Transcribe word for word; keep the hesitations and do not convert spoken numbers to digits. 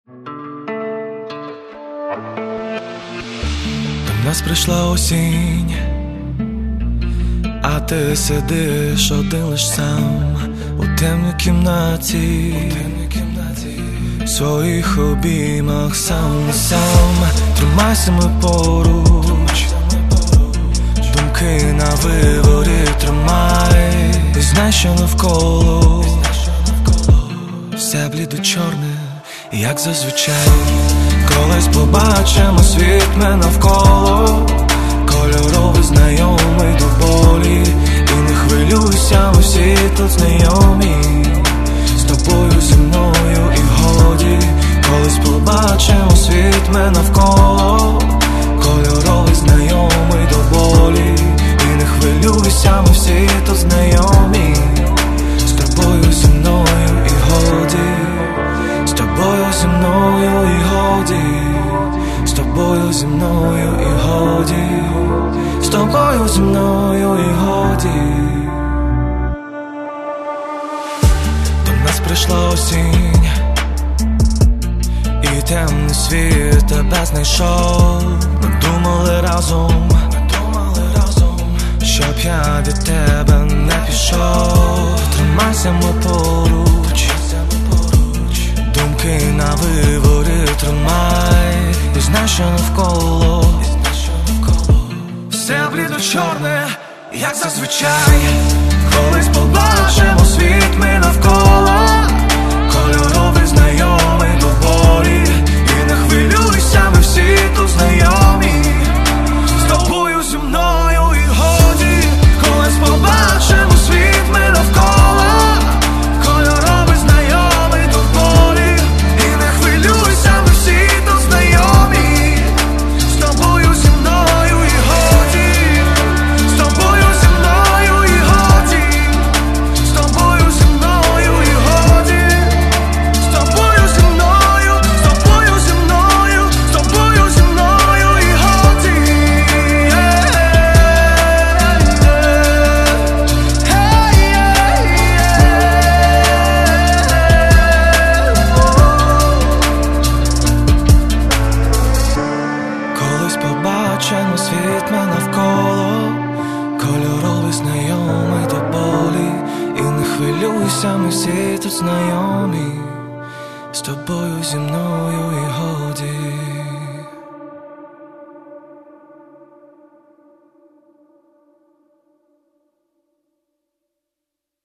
До нас прийшла осінь, а ти сидиш один лиш сам у темній кімнаті, в своїх обіймах сам на сам. Тримайся, ми поруч, думки на виворі тримай. І знай, що навколо все блідо-чорне, як зазвичай. Колись побачимо світ ми навколо, кольоровий, знайомий до болі. І не хвилюйся, ми всі тут знайомі, з тобою, зі мною і годі. Колись побачимо світ ми навколо, кольоровий, знайомий до болі. І не хвилюйся, ми всі тут знайомі, з тобою, зі мною і годі. З тобою, зі мною і годі. З тобою, зі мною і годі. З тобою, зі мною і годі. До нас прийшла осінь, і темний світ тебе знайшов. Ми думали разом, щоб я від тебе не пішов. Тримайся, ми поруч, думки на виворі тримай. І знай, що навколо все блідо-чорне, як зазвичай. Колись побачимо світ ми навколо, кольоровий, знайомий до болі. І не хвилюйся, ми всі тут знайомі, з тобою, зі мною і годі. Колись побачимо світ ми навколо, кольоровий, знайомий до болі. І не хвилюйся, ми всі тут знайомі, з тобою, зі мною і годі. З тобою, зі мною і годі. З тобою, зі мною і годі. З тобою, зі мною, з тобою, зі мною, з тобою, зі мною і годі. Колись побачимо світ ми навколо, кольоровий, знайомий до болі. І не хвилюйся, ми всі тут знайомі, з тобою, зі мною і годі.